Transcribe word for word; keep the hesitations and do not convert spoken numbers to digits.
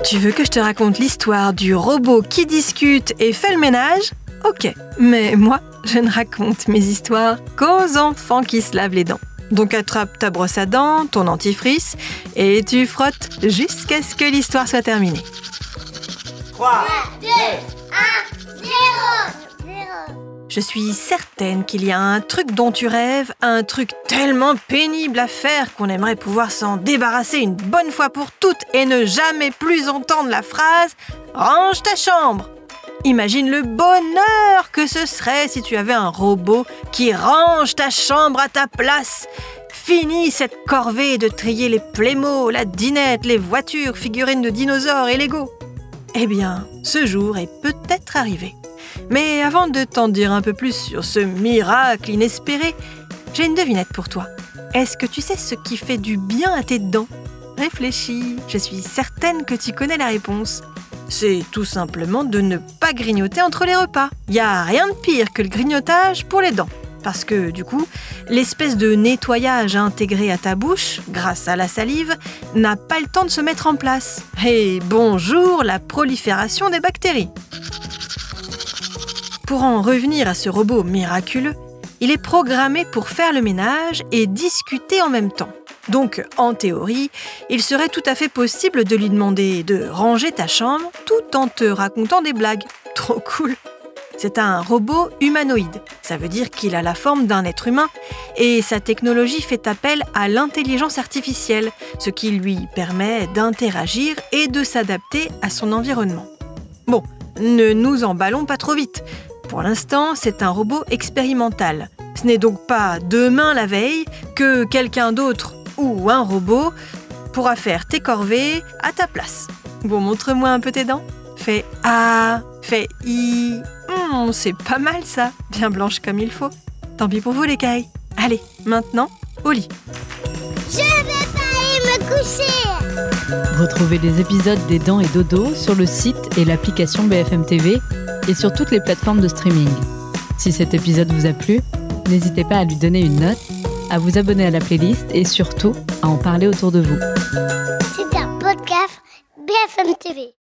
Tu veux que je te raconte l'histoire du robot qui discute et fait le ménage ? Ok, mais moi, je ne raconte mes histoires qu'aux enfants qui se lavent les dents. Donc attrape ta brosse à dents, ton dentifrice, et tu frottes jusqu'à ce que l'histoire soit terminée. trois, deux, un, zéro. Je suis certaine qu'il y a un truc dont tu rêves, un truc tellement pénible à faire qu'on aimerait pouvoir s'en débarrasser une bonne fois pour toutes et ne jamais plus entendre la phrase « Range ta chambre !» Imagine le bonheur que ce serait si tu avais un robot qui range ta chambre à ta place. Fini cette corvée de trier les Playmo, la dinette, les voitures, figurines de dinosaures et Lego. Eh bien, ce jour est peut-être arrivé. Mais avant de t'en dire un peu plus sur ce miracle inespéré, j'ai une devinette pour toi. Est-ce que tu sais ce qui fait du bien à tes dents ? Réfléchis, je suis certaine que tu connais la réponse. C'est tout simplement de ne pas grignoter entre les repas. Il n'y a rien de pire que le grignotage pour les dents. Parce que, du coup, l'espèce de nettoyage intégré à ta bouche, grâce à la salive, n'a pas le temps de se mettre en place. Et bonjour la prolifération des bactéries. Pour en revenir à ce robot miraculeux, il est programmé pour faire le ménage et discuter en même temps. Donc, en théorie, il serait tout à fait possible de lui demander de ranger ta chambre tout en te racontant des blagues. Trop cool! C'est un robot humanoïde. Ça veut dire qu'il a la forme d'un être humain et sa technologie fait appel à l'intelligence artificielle, ce qui lui permet d'interagir et de s'adapter à son environnement. Bon, ne nous emballons pas trop vite. Pour l'instant, c'est un robot expérimental. Ce n'est donc pas demain la veille que quelqu'un d'autre ou un robot pourra faire tes corvées à ta place. Bon, montre-moi un peu tes dents. Fais A, fais I. Mmh, c'est pas mal ça, bien blanche comme il faut. Tant pis pour vous les cailles. Allez, maintenant, au lit. Je vais pas aller me coucher. Retrouvez les épisodes des Dents et Dodo sur le site et l'application B F M T V et sur toutes les plateformes de streaming. Si cet épisode vous a plu, n'hésitez pas à lui donner une note, à vous abonner à la playlist et surtout à en parler autour de vous. C'est un podcast B F M T V.